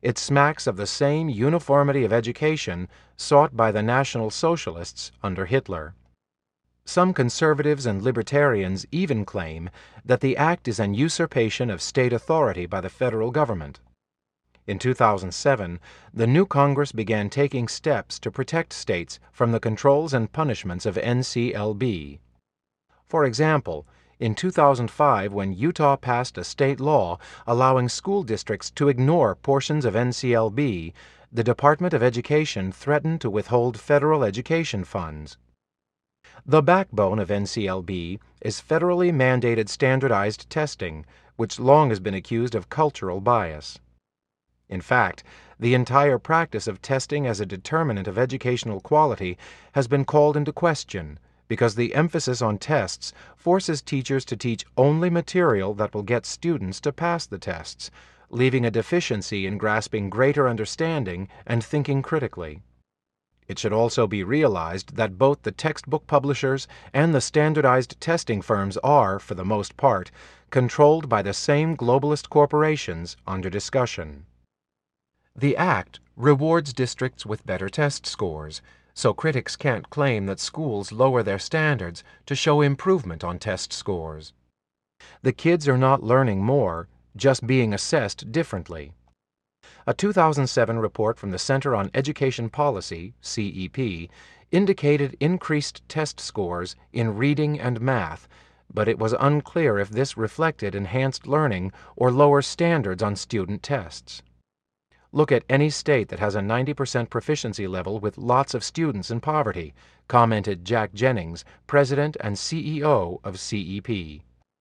it smacks of the same uniformity of education sought by the National Socialists under Hitler. Some conservatives and libertarians even claim that the act is an usurpation of state authority by the federal government. In 2007, the new Congress began taking steps to protect states from the controls and punishments of NCLB. For example, in 2005, when Utah passed a state law allowing school districts to ignore portions of NCLB, the Department of Education threatened to withhold federal education funds. The backbone of NCLB is federally mandated standardized testing, which long has been accused of cultural bias. In fact, the entire practice of testing as a determinant of educational quality has been called into question because the emphasis on tests forces teachers to teach only material that will get students to pass the tests, leaving a deficiency in grasping greater understanding and thinking critically. It should also be realized that both the textbook publishers and the standardized testing firms are, for the most part, controlled by the same globalist corporations under discussion. The Act rewards districts with better test scores, so critics can't claim that schools lower their standards to show improvement on test scores. The kids are not learning more, just being assessed differently. A 2007 report from the Center on Education Policy, CEP, indicated increased test scores in reading and math, but it was unclear if this reflected enhanced learning or lower standards on student tests. Look at any state that has a 90% proficiency level with lots of students in poverty, commented Jack Jennings, president and CEO of CEP.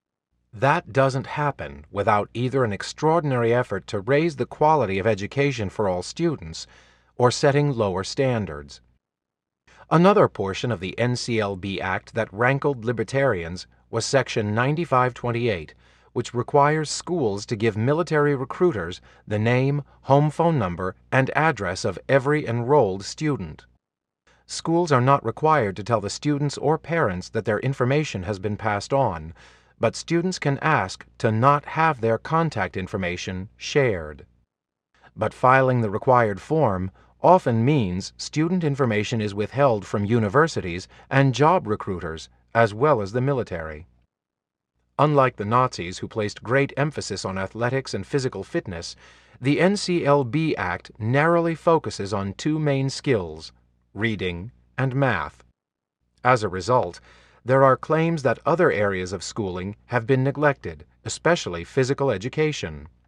That doesn't happen without either an extraordinary effort to raise the quality of education for all students or setting lower standards. Another portion of the NCLB Act that rankled libertarians was Section 9528, which requires schools to give military recruiters the name, home phone number, and address of every enrolled student. Schools are not required to tell the students or parents that their information has been passed on, but students can ask to not have their contact information shared. But filing the required form often means student information is withheld from universities and job recruiters, as well as the military. Unlike the Nazis, who placed great emphasis on athletics and physical fitness, the NCLB Act narrowly focuses on two main skills, reading and math. As a result, there are claims that other areas of schooling have been neglected, especially physical education.